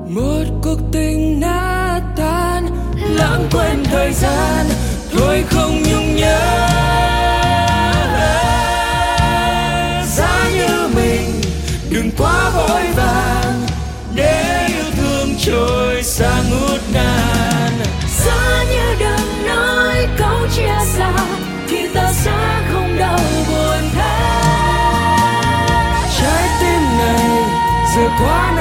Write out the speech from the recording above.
một cuộc tình nát tan, lãng quên thời gian thôi không nhung nhớ. Giá như mình đừng quá vội vàng để yêu thương trôi xa ngút ngàn. Giá như đừng nói câu chia xa thì ta sẽ không đau buồn thế. Trái tim này giờ quá